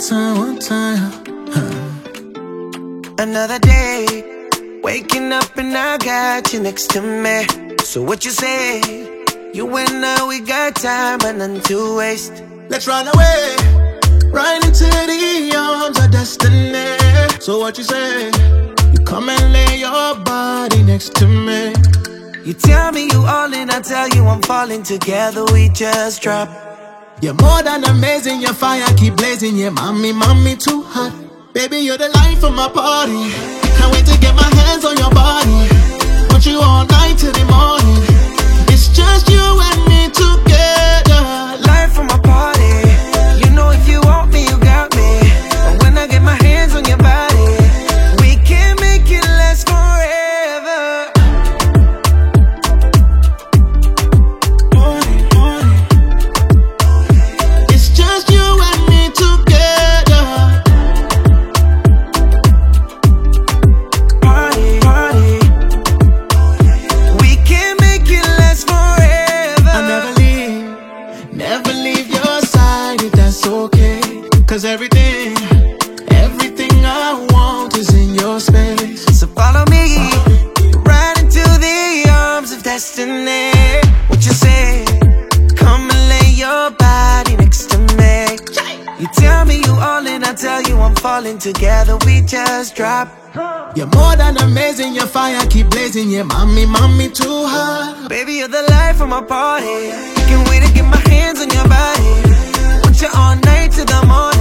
one time. Another day, waking up and I got you next to me. So what you say? You and I, we got time but none to waste. Let's run away, right into the arms of destiny. So what you say? You come and lay your body next to me. You tell me you all in, I tell you I'm falling. Together we just drop. You're more than amazing, your fire keep blazing. Yeah, mommy, too hot. Baby, you're the life of my party. Can't wait to get my hands on your body. Want you all night till the morning. It's just you and me together. Life of my party. You know if you want me, you got me. And when I get my hands on your body, we can make it last forever. It's just you and me together. Party, party. We can make it last forever. I'll never leave your side if that's okay. Cause everything I want is in your space. So follow me, right into the arms of destiny. What you say? Come and lay your body next to me. You tell me you all in, I tell you I'm falling. Together we just drop. You're more than amazing, your fire keep blazing. Yeah, mommy, too hot. Baby, you're the life of my party. Can't wait to get my hands on your body. Want you all night till the morning.